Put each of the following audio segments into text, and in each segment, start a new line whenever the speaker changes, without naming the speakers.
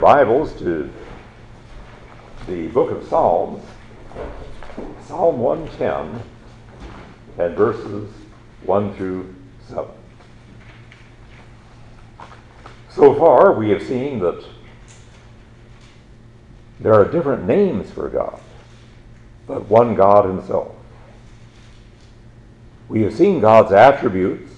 Bibles to the book of Psalms, Psalm 110, and verses 1 through 7. So far, we have seen that there are different names for God, but one God himself. We have seen God's attributes,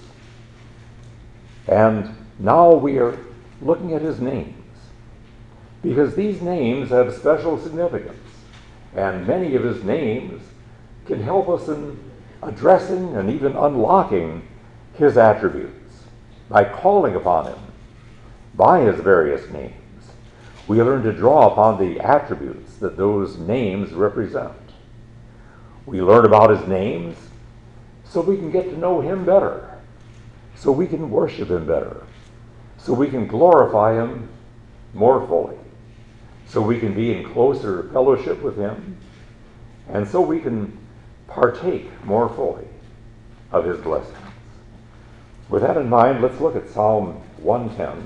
and now we are looking at his names, because these names have special significance, and many of his names can help us in addressing and even unlocking his attributes. By calling upon him by his various names, we learn to draw upon the attributes that those names represent. We learn about his names so we can get to know him better, so we can worship him better, so we can glorify him more fully, so we can be in closer fellowship with him, and so we can partake more fully of his blessings. With that in mind, let's look at Psalm 110.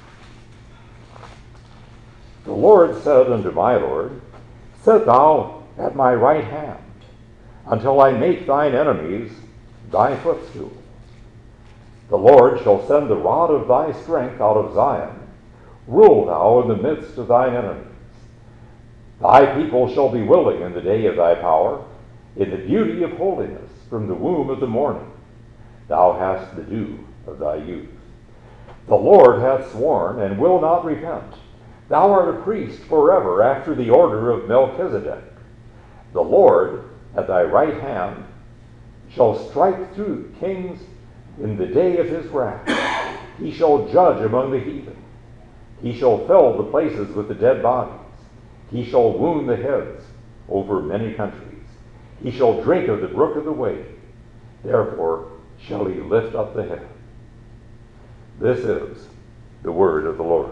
The Lord said unto my Lord, Sit thou at my right hand, until I make thine enemies thy footstool. The Lord shall send the rod of thy strength out of Zion. Rule thou in the midst of thine enemies. Thy people shall be willing in the day of thy power, in the beauty of holiness from the womb of the morning. Thou hast the dew of thy youth. The Lord hath sworn and will not repent. Thou art a priest forever after the order of Melchizedek. The Lord at thy right hand shall strike through kings in the day of his wrath. He shall judge among the heathen. He shall fill the places with the dead bodies. He shall wound the heads over many countries. He shall drink of the brook of the way. Therefore shall he lift up the head. This is the word of the Lord.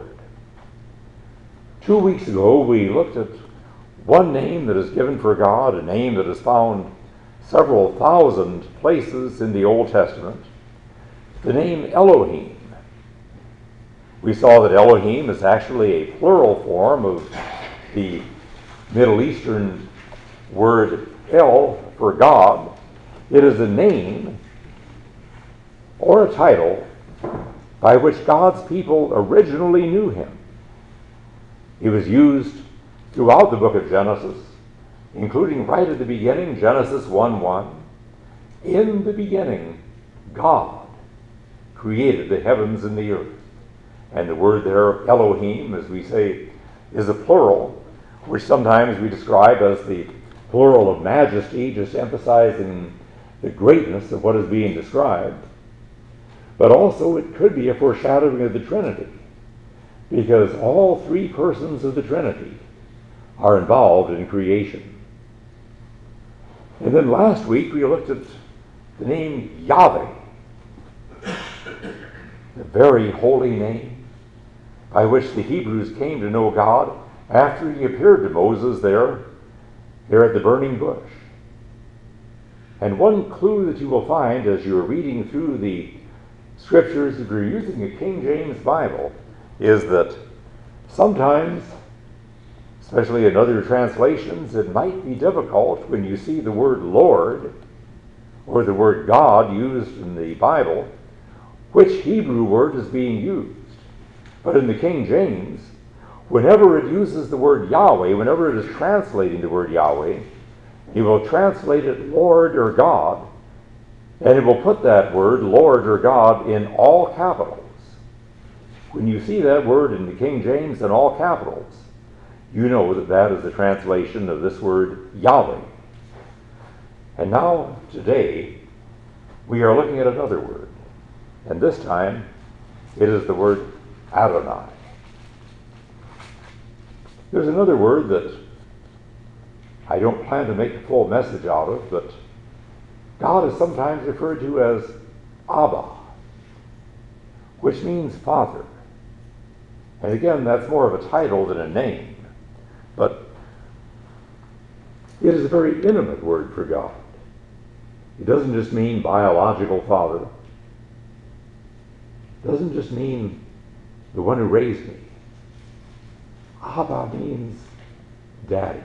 2 weeks ago, we looked at one name that is given for God, a name that is found several thousand places in the Old Testament, the name Elohim. We saw that Elohim is actually a plural form of the Middle Eastern word El for God. It is a name or a title by which God's people originally knew him. It was used throughout the book of Genesis, including right at the beginning, Genesis 1:1. In the beginning, God created the heavens and the earth. And the word there, Elohim, as we say, is a plural, which sometimes we describe as the plural of majesty, just emphasizing the greatness of what is being described. But also it could be a foreshadowing of the Trinity, because all three persons of the Trinity are involved in creation. And then last week we looked at the name Yahweh, the very holy name by which the Hebrews came to know God after he appeared to Moses there at the burning bush. And one clue that you will find as you're reading through the scriptures, if you're using a King James Bible, is that sometimes, especially in other translations, it might be difficult when you see the word Lord or the word God used in the Bible, which Hebrew word is being used. But in the King James, whenever it uses the word Yahweh, whenever it is translating the word Yahweh, he will translate it Lord or God, and it will put that word, Lord or God, in all capitals. When you see that word in the King James in all capitals, you know that that is the translation of this word Yahweh. And now, today, we are looking at another word. And this time, it is the word Adonai. There's another word that I don't plan to make a full message out of, but God is sometimes referred to as Abba, which means Father. And again, that's more of a title than a name, but it is a very intimate word for God. It doesn't just mean biological father. It doesn't just mean the one who raised me. Abba means daddy.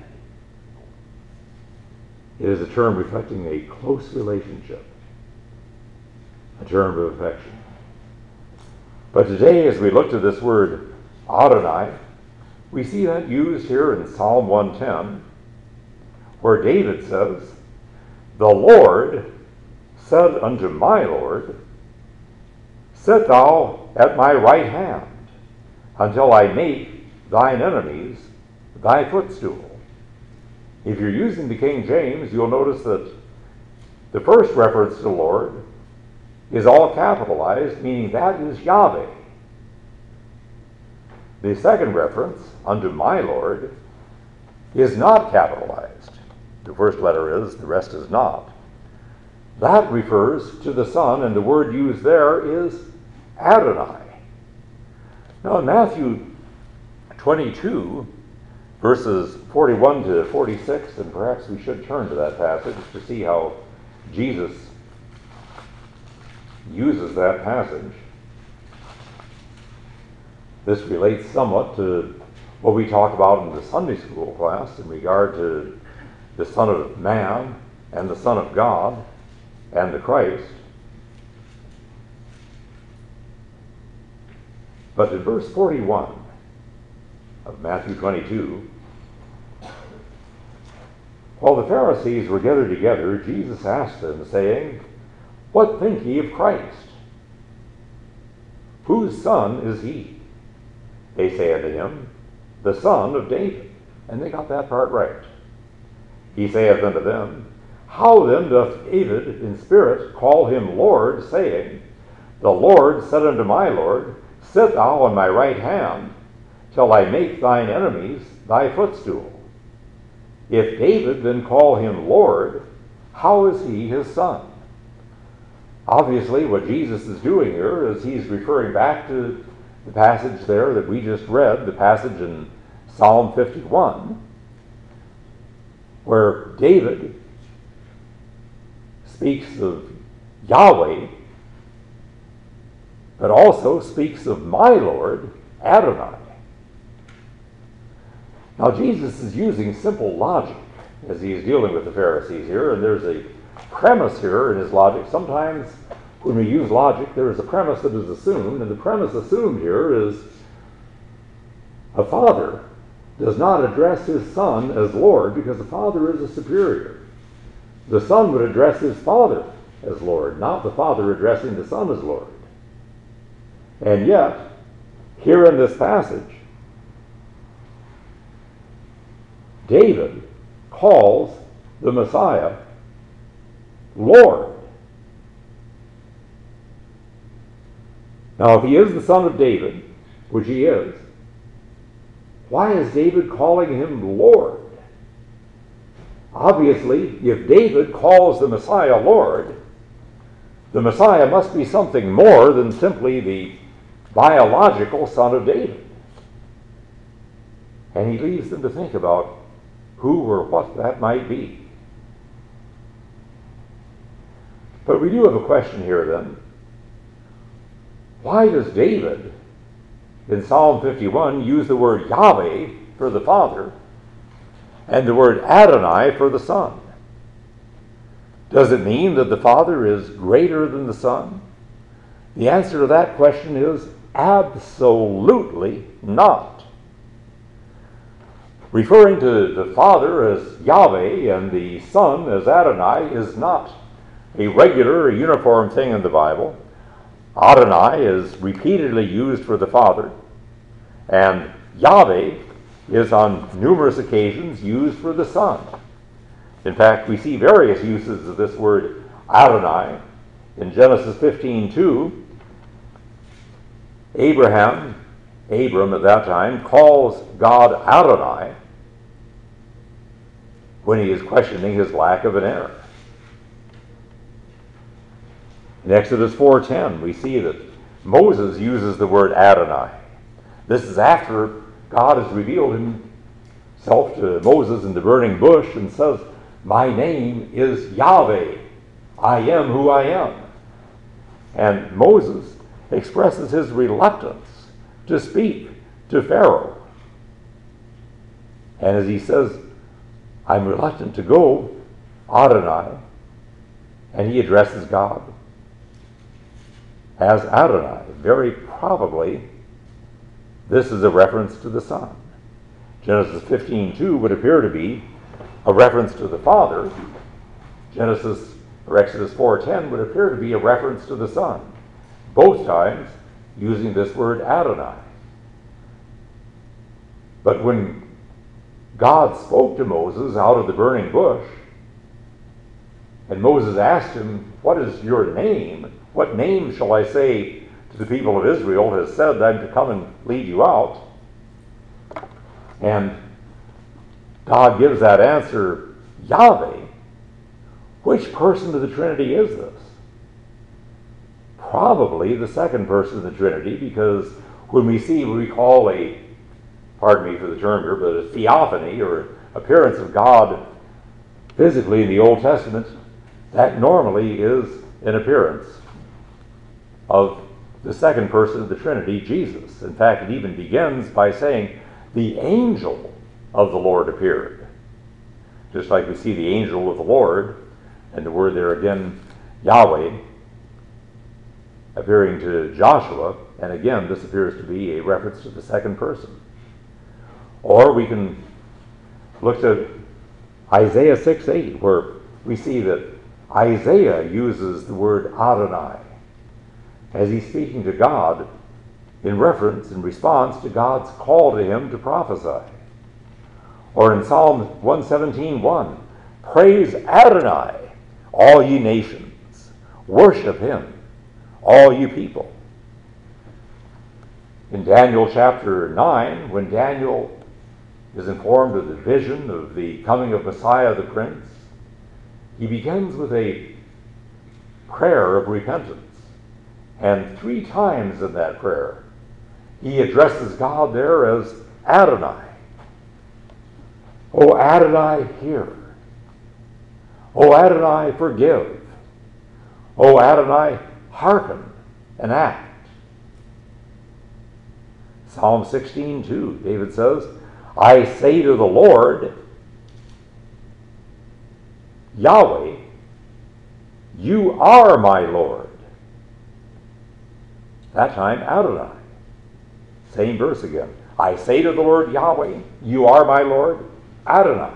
It is a term reflecting a close relationship, a term of affection. But today, as we look to this word Adonai, we see that used here in Psalm 110, where David says, "The Lord said unto my Lord, Sit thou at my right hand, until I make thine enemies thy footstool." If you're using the King James, you'll notice that the first reference to the Lord is all capitalized, meaning that is Yahweh. The second reference, unto my Lord, is not capitalized. The first letter is, the rest is not. That refers to the Son, and the word used there is Adonai. Now in Matthew 22, verses 41 to 46, and perhaps we should turn to that passage to see how Jesus uses that passage. This relates somewhat to what we talk about in the Sunday school class in regard to the Son of Man and the Son of God and the Christ. But in verse 41 of Matthew 22, while the Pharisees were gathered together, Jesus asked them, saying, What think ye of Christ? Whose son is he? They say unto him, The son of David. And they got that part right. He saith unto them, How then doth David in spirit call him Lord, saying, The Lord said unto my Lord, Sit thou on my right hand, till I make thine enemies thy footstool. If David then call him Lord, how is he his son? Obviously, what Jesus is doing here is he's referring back to the passage there that we just read, the passage in Psalm 51, where David speaks of Yahweh, but also speaks of my Lord, Adonai. Now, Jesus is using simple logic as he's dealing with the Pharisees here, and there's a premise here in his logic. Sometimes when we use logic, there is a premise that is assumed, and the premise assumed here is a father does not address his son as Lord because the father is a superior. The son would address his father as Lord, not the father addressing the son as Lord. And yet, here in this passage, David calls the Messiah Lord. Now, if he is the son of David, which he is, why is David calling him Lord? Obviously, if David calls the Messiah Lord, the Messiah must be something more than simply the biological son of David. And he leaves them to think about who or what that might be. But we do have a question here then. Why does David, in Psalm 51, use the word Yahweh for the Father and the word Adonai for the Son? Does it mean that the Father is greater than the Son? The answer to that question is absolutely not. Referring to the Father as Yahweh and the Son as Adonai is not a regular or uniform thing in the Bible. Adonai is repeatedly used for the Father, and Yahweh is on numerous occasions used for the Son. In fact, we see various uses of this word Adonai. In Genesis 15:2, Abram at that time calls God Adonai when he is questioning his lack of an heir. In Exodus 4:10, we see that Moses uses the word Adonai. This is after God has revealed himself to Moses in the burning bush and says, My name is Yahweh. I am who I am. And Moses expresses his reluctance to speak to Pharaoh. And as he says, I'm reluctant to go, Adonai, and he addresses God as Adonai. Very probably, this is a reference to the Son. Genesis 15:2 would appear to be a reference to the Father. Exodus 4:10 would appear to be a reference to the Son, both times using this word Adonai. But when God spoke to Moses out of the burning bush, and Moses asked him, what is your name? What name shall I say to the people of Israel has said I'm to come and lead you out? And God gives that answer, Yahweh. Which person of the Trinity is this? Probably the second person of the Trinity, because when we see what we call pardon me for the term here, but a theophany or appearance of God physically in the Old Testament, that normally is an appearance of the second person of the Trinity, Jesus. In fact, it even begins by saying, the angel of the Lord appeared. Just like we see the angel of the Lord, and the word there again, Yahweh, appearing to Joshua, and again, this appears to be a reference to the second person. Or we can look to Isaiah 6:8, where we see that Isaiah uses the word Adonai as he's speaking to God in response to God's call to him to prophesy. Or in Psalm 117:1, praise Adonai, all ye nations. Worship him, all you people. In Daniel chapter 9, when Daniel is informed of the vision of the coming of Messiah the Prince, he begins with a prayer of repentance. And 3 times in that prayer, he addresses God there as Adonai. O Adonai, hear. O Adonai, forgive. O Adonai, hearken and act. Psalm 16:2, David says, I say to the Lord, Yahweh, you are my Lord. That time, Adonai. Same verse again. I say to the Lord, Yahweh, you are my Lord, Adonai.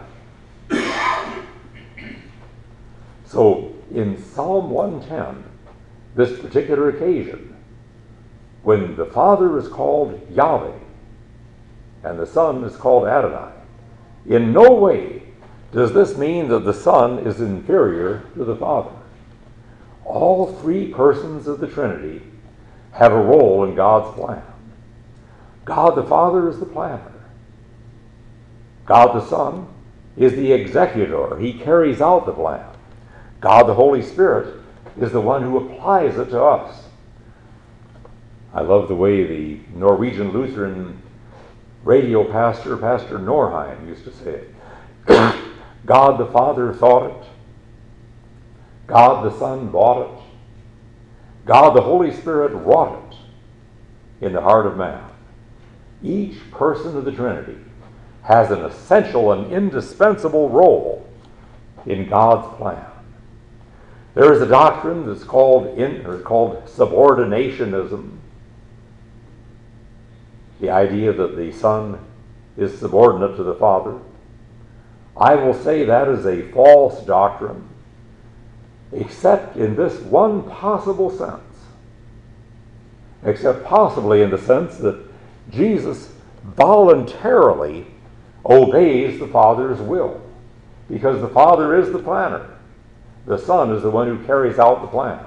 So, in Psalm 110, this particular occasion, when the Father is called Yahweh and the Son is called Adonai, in no way does this mean that the Son is inferior to the Father. All 3 persons of the Trinity have a role in God's plan. God the Father is the planner. God the Son is the executor. He carries out the plan. God the Holy Spirit is the one who applies it to us. I love the way the Norwegian Lutheran radio pastor, Pastor Norheim, used to say it. God the Father thought it. God the Son bought it. God the Holy Spirit wrought it in the heart of man. Each person of the Trinity has an essential and indispensable role in God's plan. There is a doctrine that's called subordinationism. The idea that the Son is subordinate to the Father. I will say that is a false doctrine, except in this one possible sense. Except possibly in the sense that Jesus voluntarily obeys the Father's will, because the Father is the planner. The Son is the one who carries out the plan.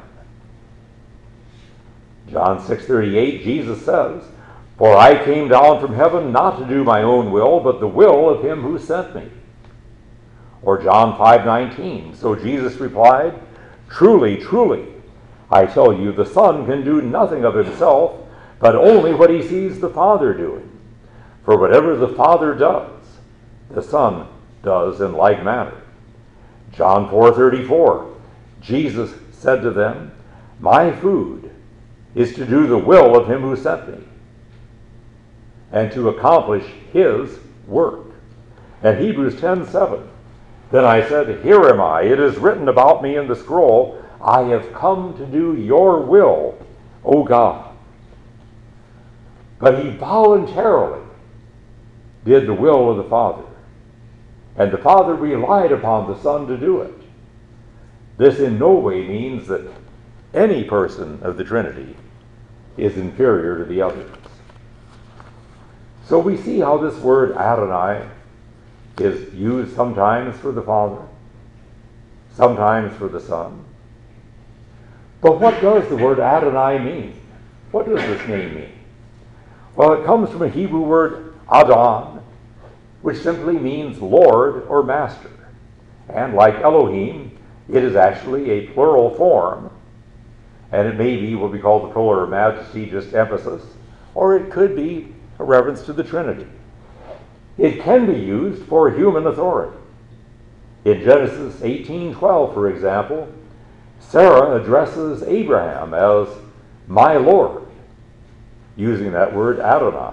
John 6:38, Jesus says, For I came down from heaven not to do my own will, but the will of him who sent me. Or John 5:19, So Jesus replied, Truly, truly, I tell you, the Son can do nothing of himself, but only what he sees the Father doing. For whatever the Father does, the Son does in like manner. John 4:34, Jesus said to them, My food is to do the will of him who sent me, and to accomplish his work. And Hebrews 10:7. Then I said, Here am I. It is written about me in the scroll. I have come to do your will, O God. But he voluntarily did the will of the Father. And the Father relied upon the Son to do it. This in no way means that any person of the Trinity is inferior to the others. So we see how this word Adonai is used sometimes for the Father, sometimes for the Son. But what does the word Adonai mean? What does this name mean? Well, it comes from a Hebrew word Adon, which simply means Lord or Master. And like Elohim, it is actually a plural form. And it may be what we call the plural majesty, just emphasis, or it could be a reference to the Trinity. It can be used for human authority. In Genesis 18:12, for example, Sarah addresses Abraham as my Lord, using that word Adonai.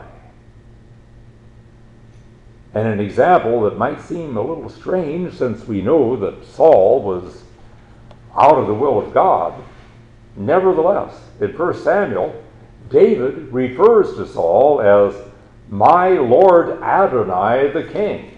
And an example that might seem a little strange, since we know that Saul was out of the will of God, nevertheless, in 1 Samuel, David refers to Saul as my Lord Adonai the King.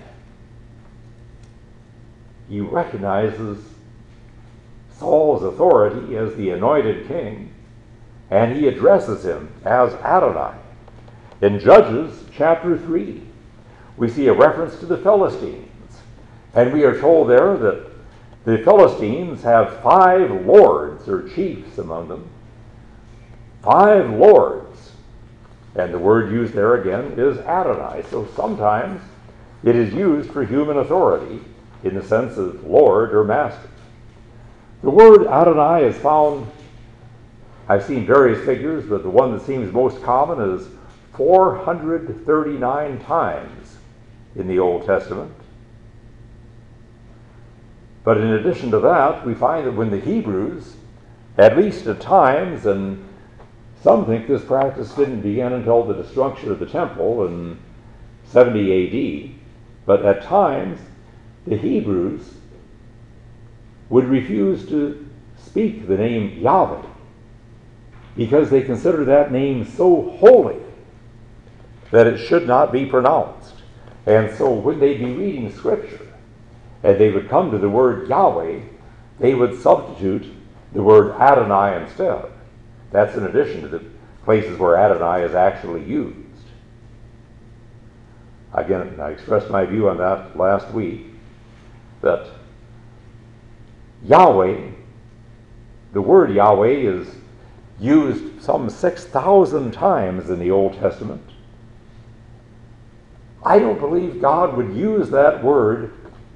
He recognizes Saul's authority as the anointed king, and he addresses him as Adonai. In Judges chapter 3, we see a reference to the Philistines, and we are told there that the Philistines have 5 lords or chiefs among them. 5 lords. And the word used there again is Adonai. So sometimes it is used for human authority in the sense of Lord or Master. The word Adonai is found, I've seen various figures, but the one that seems most common is 439 times in the Old Testament. But in addition to that, we find that when the Hebrews, at least at times, and some think this practice didn't begin until the destruction of the temple in 70 AD, but at times the Hebrews would refuse to speak the name Yahweh because they consider that name so holy that it should not be pronounced. And so when they'd be reading Scripture and they would come to the word Yahweh, they would substitute the word Adonai instead. That's in addition to the places where Adonai is actually used. Again, I expressed my view on that last week, that Yahweh, the word Yahweh is used some 6,000 times in the Old Testament. I don't believe God would use that word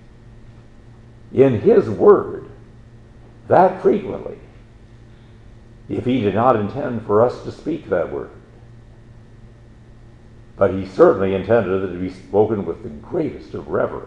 in His Word that frequently if He did not intend for us to speak that word. But He certainly intended it to be spoken with the greatest of reverence.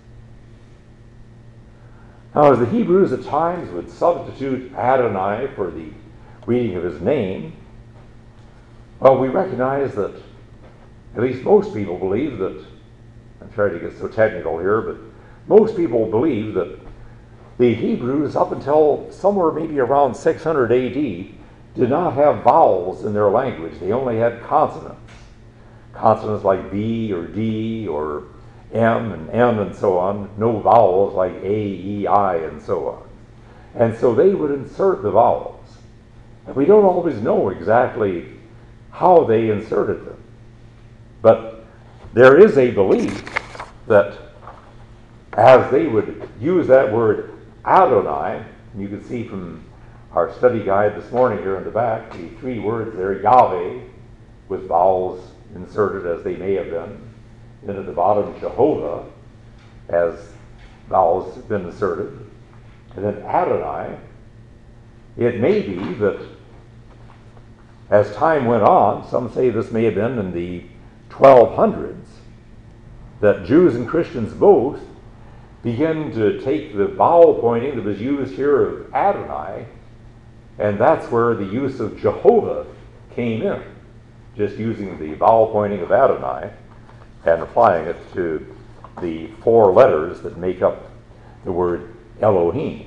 Now, as the Hebrews at times would substitute Adonai for the reading of His name, well, we recognize that at least most people believe that, I'm trying to get so technical here, but most people believe that the Hebrews, up until somewhere maybe around 600 AD, did not have vowels in their language. They only had consonants. Consonants like B or D or M and N and so on. No vowels like A, E, I, and so on. And so they would insert the vowels. And we don't always know exactly how they inserted them. But there is a belief that as they would use that word Adonai, and you can see from our study guide this morning here in the back, the 3 words there, Yahweh, with vowels inserted as they may have been. Then at the bottom, Jehovah, as vowels have been inserted. And then Adonai. It may be that as time went on, some say this may have been in the 1200s, that Jews and Christians both begin to take the vowel pointing that was used here of Adonai, and that's where the use of Jehovah came in, just using the vowel pointing of Adonai and applying it to the 4 letters that make up the word Elohim.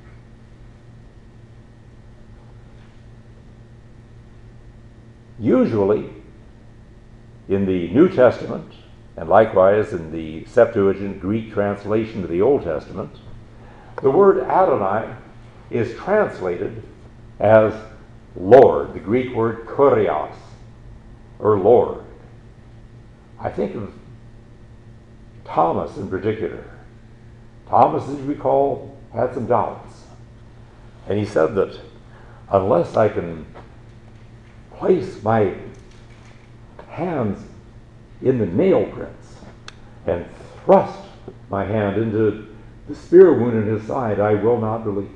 Usually, in the New Testament, and likewise in the Septuagint Greek translation of the Old Testament, the word Adonai is translated as Lord, the Greek word kurios, or Lord. I think of Thomas in particular. Thomas, as you recall, had some doubts. And he said that unless I can place my hands in the nail prints and thrust my hand into the spear wound in his side, I will not believe.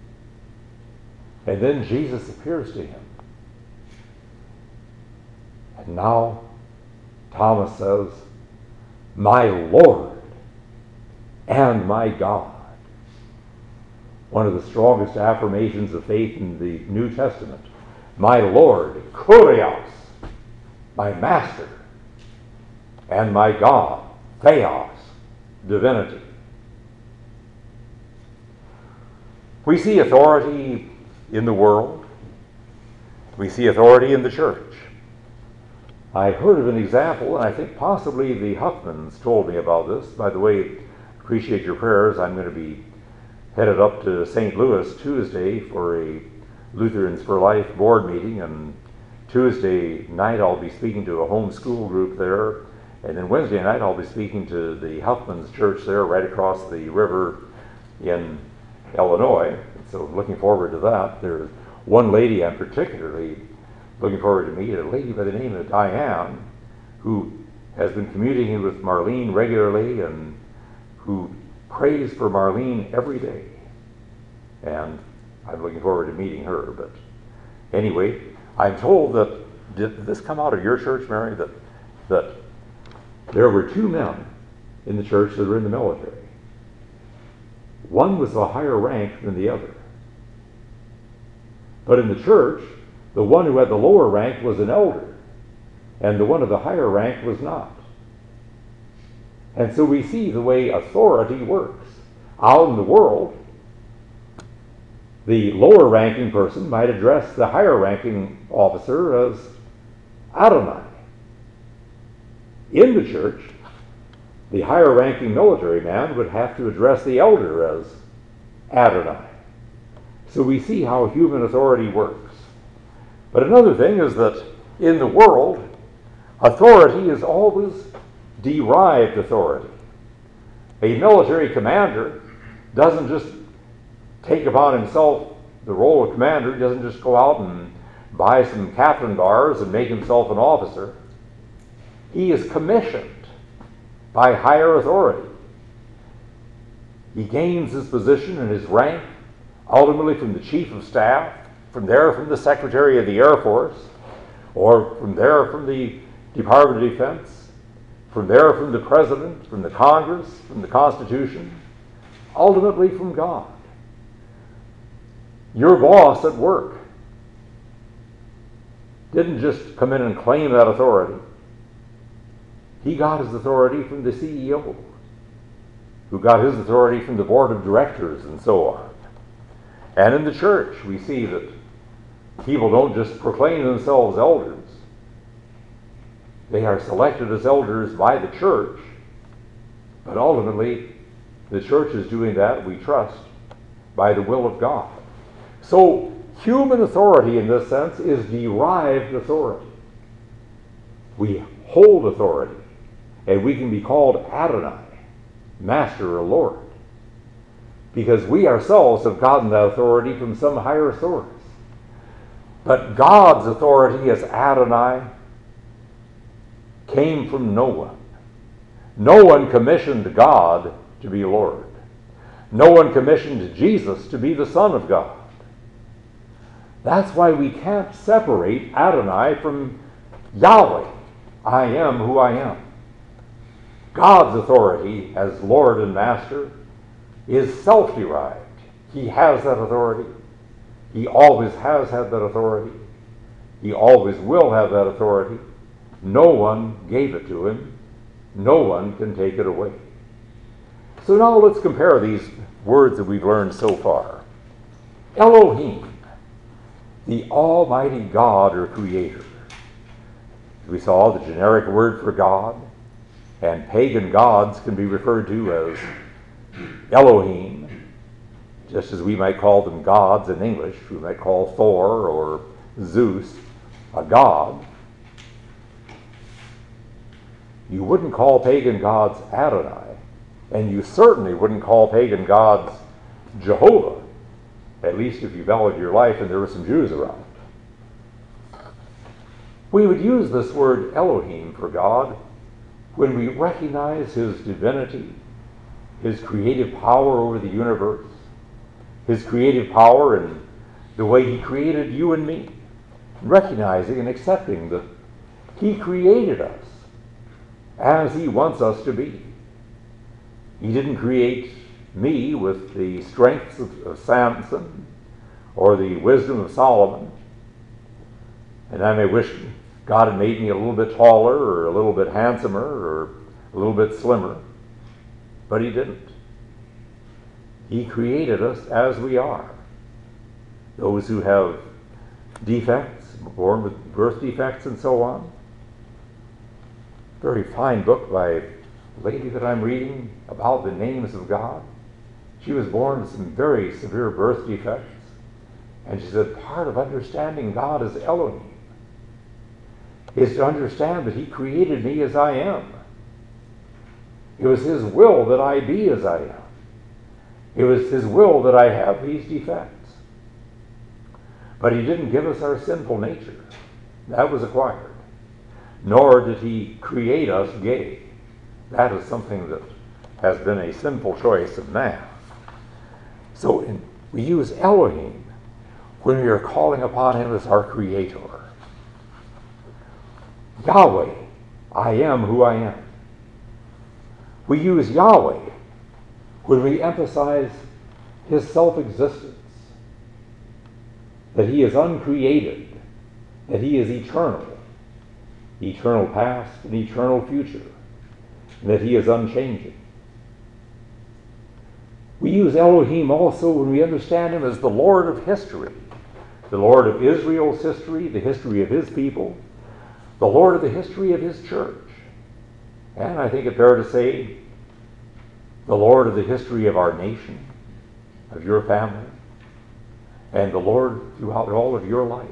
And then Jesus appears to him. And now Thomas says, "My Lord and my God." One of the strongest affirmations of faith in the New Testament. My Lord, kurios, my Master, and my God, theos, divinity. We see authority in the world. We see authority in the church. I heard of an example, and I think possibly the Huffmans told me about this. By the way, appreciate your prayers. I'm going to be headed up to St. Louis Tuesday for a Lutherans for Life board meeting, and Tuesday night I'll be speaking to a homeschool group there, and then Wednesday night I'll be speaking to the Huffman's church there right across the river in Illinois. So I'm looking forward to that. There's one lady I'm particularly looking forward to meet, a lady by the name of Diane, who has been communicating with Marlene regularly and who prays for Marlene every day. And I'm looking forward to meeting her. But anyway, I'm told that, did this come out of your church, Mary, that there were 2 men in the church that were in the military. One was a higher rank than the other. But in the church, the one who had the lower rank was an elder, and the one of the higher rank was not. And so we see the way authority works. Out in the world, the lower ranking person might address the higher ranking officer as Adonai. In the church, the higher ranking military man would have to address the elder as Adonai. So we see how human authority works. But another thing is that in the world, authority is always derived authority. A military commander doesn't just take upon himself the role of commander. He doesn't just go out and buy some captain bars and make himself an officer. He is commissioned by higher authority. He gains his position and his rank ultimately from the chief of staff, from there from the secretary of the Air Force, or from there from the Department of Defense, from there from the President, from the Congress, from the Constitution, ultimately from God. Your boss at work didn't just come in and claim that authority. He got his authority from the CEO, who got his authority from the board of directors and so on. And in the church, we see that people don't just proclaim themselves elders. They are selected as elders by the church, but ultimately the church is doing that, we trust, by the will of God. So human authority in this sense is derived authority. We hold authority, and we can be called Adonai, Master or Lord, because we ourselves have gotten that authority from some higher source. But God's authority as Adonai came from no one. No one commissioned God to be Lord. No one commissioned Jesus to be the Son of God. That's why we can't separate Adonai from Yahweh. I am who I am. God's authority as Lord and Master is self-derived. He has that authority. He always has had that authority. He always will have that authority. No one gave it to him. No one can take it away. So now let's compare these words that we've learned so far. Elohim, the Almighty God or Creator. We saw the generic word for God, and pagan gods can be referred to as Elohim, just as we might call them gods in English. We might call Thor or Zeus a god. You wouldn't call pagan gods Adonai, and you certainly wouldn't call pagan gods Jehovah, at least if you valued your life and there were some Jews around. We would use this word Elohim for God when we recognize his divinity, his creative power over the universe, his creative power in the way he created you and me, recognizing and accepting that he created us as he wants us to be. He didn't create me with the strengths of Samson or the wisdom of Solomon. And I may wish God had made me a little bit taller or a little bit handsomer or a little bit slimmer, but he didn't. He created us as we are. Those who have defects, born with birth defects and so on. Very fine book by a lady that I'm reading about the names of God. She was born with some very severe birth defects. And she said, part of understanding God as Elohim is to understand that he created me as I am. It was his will that I be as I am. It was his will that I have these defects. But he didn't give us our sinful nature. That was acquired. Nor did he create us gay. That is something that has been a sinful choice of man. So we use Elohim when we are calling upon him as our creator. Yahweh, I am who I am. We use Yahweh when we emphasize his self-existence, that he is uncreated, that he is eternal, eternal past and eternal future, and that he is unchanging. We use Elohim also when we understand him as the Lord of history, the Lord of Israel's history, the history of his people, the Lord of the history of his church. And I think it's fair to say, the Lord of the history of our nation, of your family, and the Lord throughout all of your life.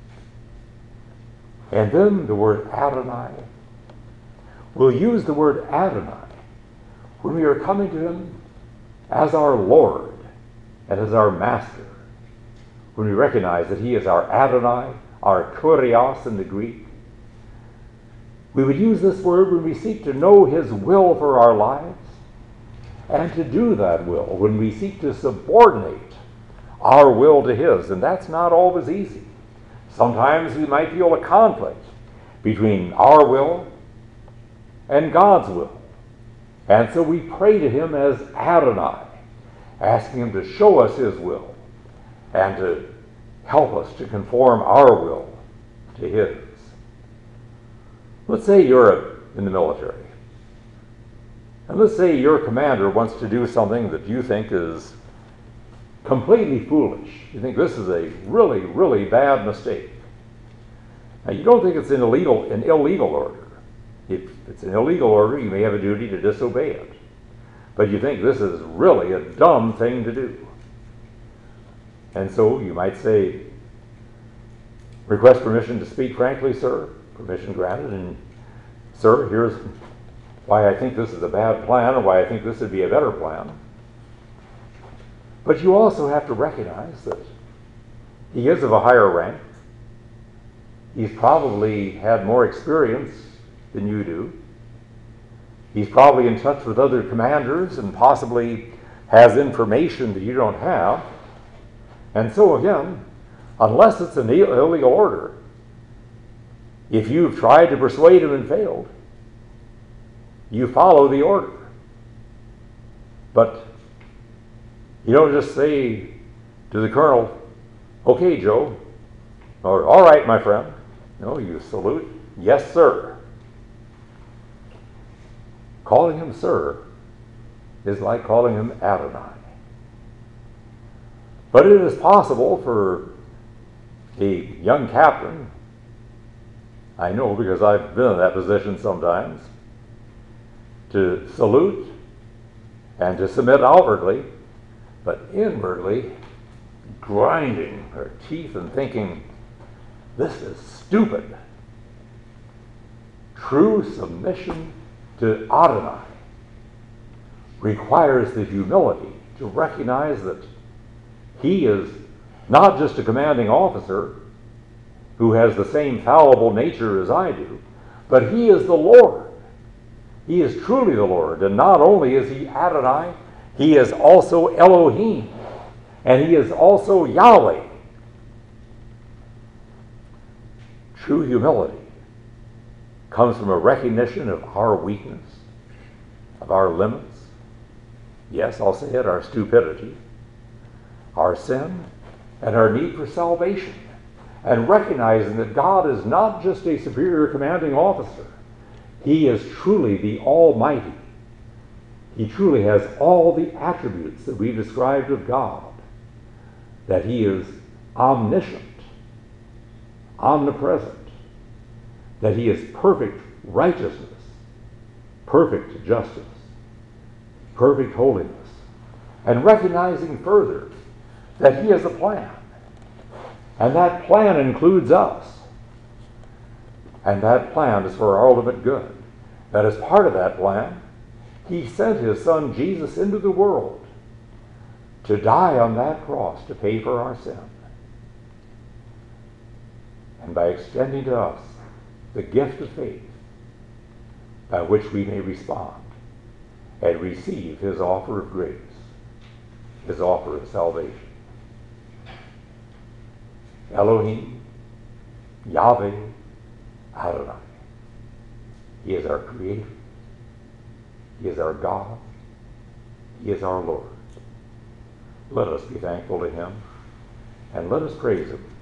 And then the word Adonai. We'll use the word Adonai when we are coming to him as our Lord and as our Master. When we recognize that he is our Adonai, our Kurios in the Greek. We would use this word when we seek to know his will for our lives, and to do that will when we seek to subordinate our will to his. And that's not always easy. Sometimes we might feel a conflict between our will and God's will. And so we pray to him as Adonai, asking him to show us his will and to help us to conform our will to his. Let's say you're in the military. And let's say your commander wants to do something that you think is completely foolish. You think this is a really, really bad mistake. Now, you don't think it's an illegal order. If it's an illegal order, you may have a duty to disobey it. But you think this is really a dumb thing to do. And so you might say, request permission to speak frankly, sir. Permission granted. And, sir, here's why I think this is a bad plan, or why I think this would be a better plan. But you also have to recognize that he is of a higher rank. He's probably had more experience than you do. He's probably in touch with other commanders and possibly has information that you don't have. And so again, unless it's an illegal order, if you've tried to persuade him and failed, you follow the order. But you don't just say to the colonel, okay, Joe, or all right, my friend. No, you salute, yes, sir. Calling him sir is like calling him Adonai. But it is possible for a young captain, I know because I've been in that position sometimes, to salute and to submit outwardly, but inwardly grinding her teeth and thinking, this is stupid. True submission to Adonai requires the humility to recognize that he is not just a commanding officer who has the same fallible nature as I do, but he is the Lord. He is truly the Lord. And not only is he Adonai, he is also Elohim. And he is also Yahweh. True humility comes from a recognition of our weakness, of our limits. Yes, I'll say it, our stupidity, our sin, and our need for salvation. And recognizing that God is not just a superior commanding officer. He is truly the Almighty. He truly has all the attributes that we described of God. That he is omniscient, omnipresent, that he is perfect righteousness, perfect justice, perfect holiness, and recognizing further that he has a plan, and that plan includes us, and that plan is for our ultimate good. That as part of that plan, he sent his son Jesus into the world to die on that cross to pay for our sin. And by extending to us the gift of faith by which we may respond and receive his offer of grace, his offer of salvation. Elohim, Yahweh, Adonai. He is our Creator. He is our God. He is our Lord. Let us be thankful to him, and let us praise him